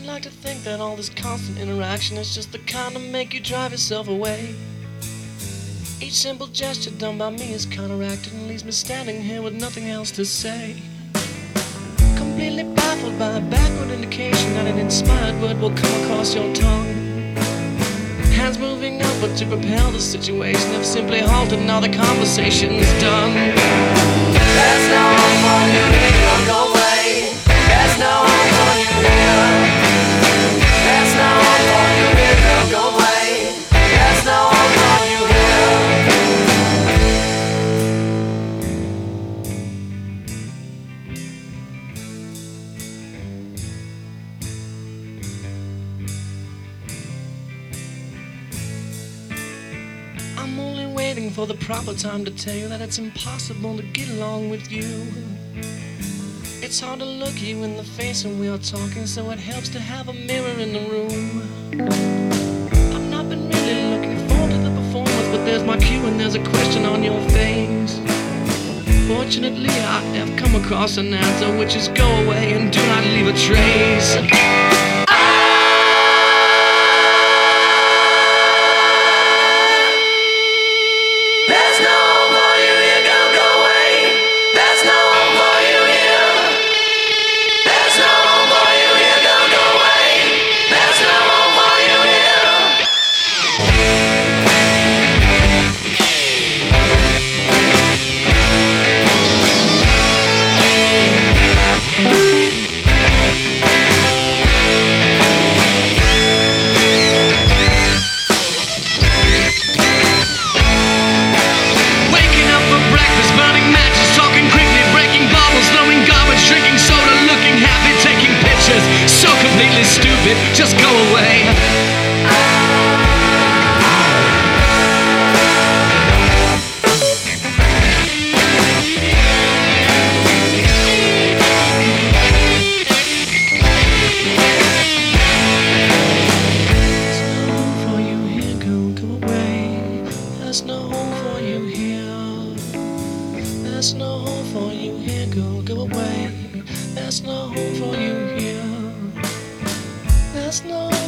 like to think that all this constant interaction is just the kind to make you drive yourself away. Each simple gesture done by me is counteracted and leaves me standing here with nothing else to say. Completely baffled by a backward indication that an inspired word will come across your tongue. Hands moving upward to propel the situation have simply halted, now the conversation's done. There's no hope for you here, don't go away. There's no hope for you here. There's no hope for you here, don't go away. There's no hope for you here. I'm only waiting for the proper time to tell you that it's impossible to get along with you. It's hard to look you in the face when we are talking, so it helps to have a mirror in the room. I've not been really looking forward to the performance, but there's my cue and there's a question on your face. Fortunately, I have come across an answer, which is go away and do not leave a trace. There's no hope for you here, don't go away. There's no hope for you here. There's no hope for you here, don't go away. There's no hope for you here. Waking up for breakfast, burning matches, talking quickly, breaking bottles, throwing garbage, drinking soda, looking happy, taking pictures. So completely stupid, just go away. There's no hope for you here, there's no hope for you here, go away. There's no hope for you here, there's no hope for you here, there's no